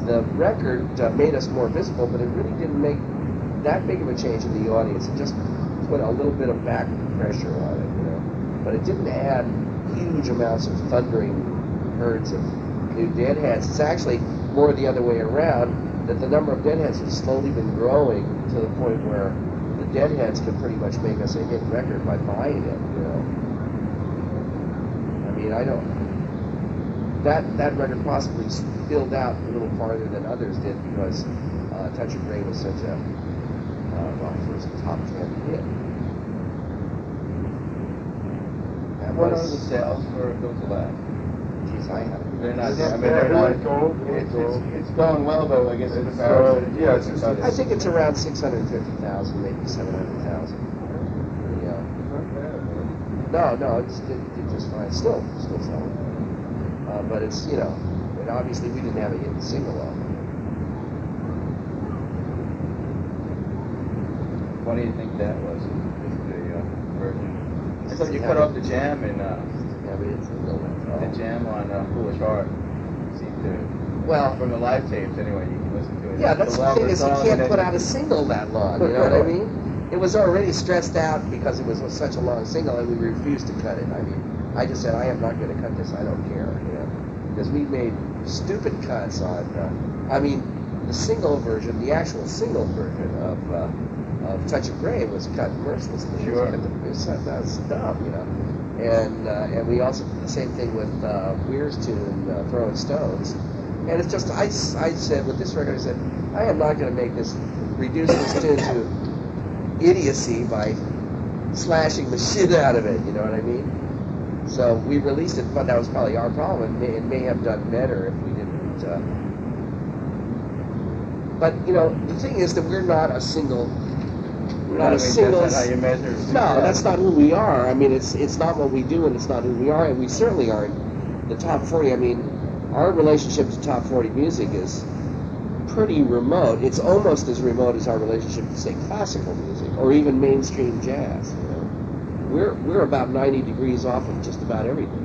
the record made us more visible, but it really didn't make that big of a change in the audience. It just put a little bit of back pressure on it, you know. But it didn't add huge amounts of thundering herds of new Deadheads. It's actually more the other way around, that the number of Deadheads has slowly been growing to the point where the Deadheads could pretty much make us a hit record by buying it, you know. I mean, I don't... That record possibly spilled out a little farther than others did because Touch of Grey was such a, first top 10 hit. What are the sales for Go to Laugh? Geez, I haven't. They're not. I mean, they're not. It's going well though. I guess in comparison. I think it's around 650,000, maybe 700,000. Yeah. No, it did just fine. Still selling. But it's, you know, and obviously we didn't have a hit single off it. What do you think that was? Just the version. I thought you cut off the jam in. Yeah, we didn't single that. The jam on Foolish Heart seemed to. Well, from the live tapes anyway, you can listen to it. Yeah, that's the thing is you can't put out a single that long. You know what I mean? It was already stressed out because it was such a long single, and we refused to cut it. I mean, I just said I am not going to cut this. I don't care, you know, because we made stupid cuts on. I mean, the single version, the actual single version of Touch of Grey was cut mercilessly. Sure. That was dumb, you know. And we also did the same thing with Weir's tune, Throwing Stones. And it's just, I said, with this record, I said, I am not going to reduce this tune to idiocy by slashing the shit out of it, you know what I mean? So we released it, but that was probably our problem. It may have done better if we didn't. But, you know, the thing is that we're not a single... That's not how you measure. No, that's not who we are. I mean, it's not what we do, and it's not who we are, and we certainly aren't the top 40. I mean, our relationship to top 40 music is pretty remote. It's almost as remote as our relationship to, say, classical music or even mainstream jazz. You know, we're about 90 degrees off of just about everything.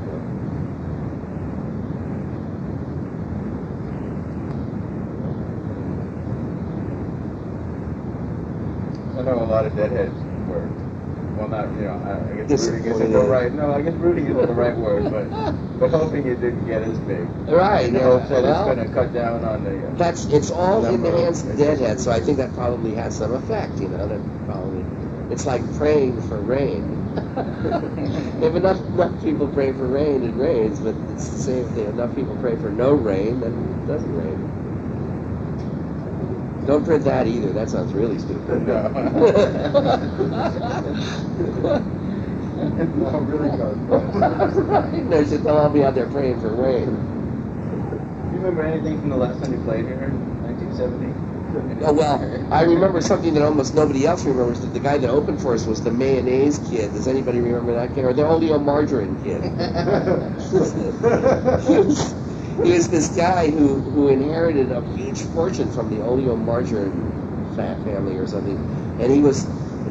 I know a lot of Deadheads were, well, not, you know, I guess rooting isn't the right, no, I guess rooting isn't the right word, but hoping it didn't get as big. Right, in the hopes that it's going to cut down on the... it's all in the hands of Deadheads, so I think that probably has some effect, you know, that probably, it's like praying for rain. If enough people pray for rain, it rains, but it's the same thing. Enough people pray for no rain, then it doesn't rain. Don't print that either. That sounds really stupid. No. No, really does. Right. They'll all be out there praying for rain. Do you remember anything from the last time you played here in 1970? Oh, well, I remember something that almost nobody else remembers. That the guy that opened for us was the Mayonnaise Kid. Does anybody remember that kid? Or the Oleomargarine Kid? He was this guy who inherited a huge fortune from the Oleomargarine family or something, and he was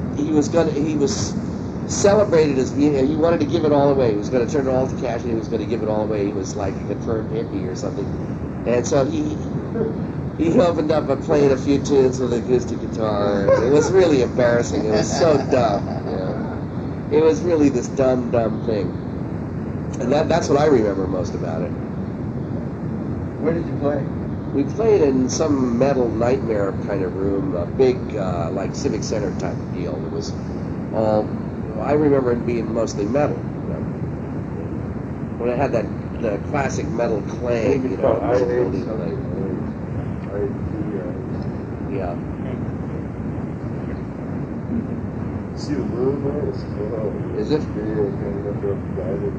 celebrated as being, he wanted to give it all away. He was going to turn it all to cash, and he was going to give it all away. He was like a confirmed hippie or something, and so he opened up by playing a few tunes with an acoustic guitar. It was really embarrassing. It was so dumb. You know? It was really this dumb thing, and that's what I remember most about it. Where did you play? We played in some metal nightmare kind of room, a big, like Civic Center type of deal. It was all, I remember it being mostly metal. You know? When it had the classic metal clang, you know. Yeah. See the moon, man? Is it? Yeah,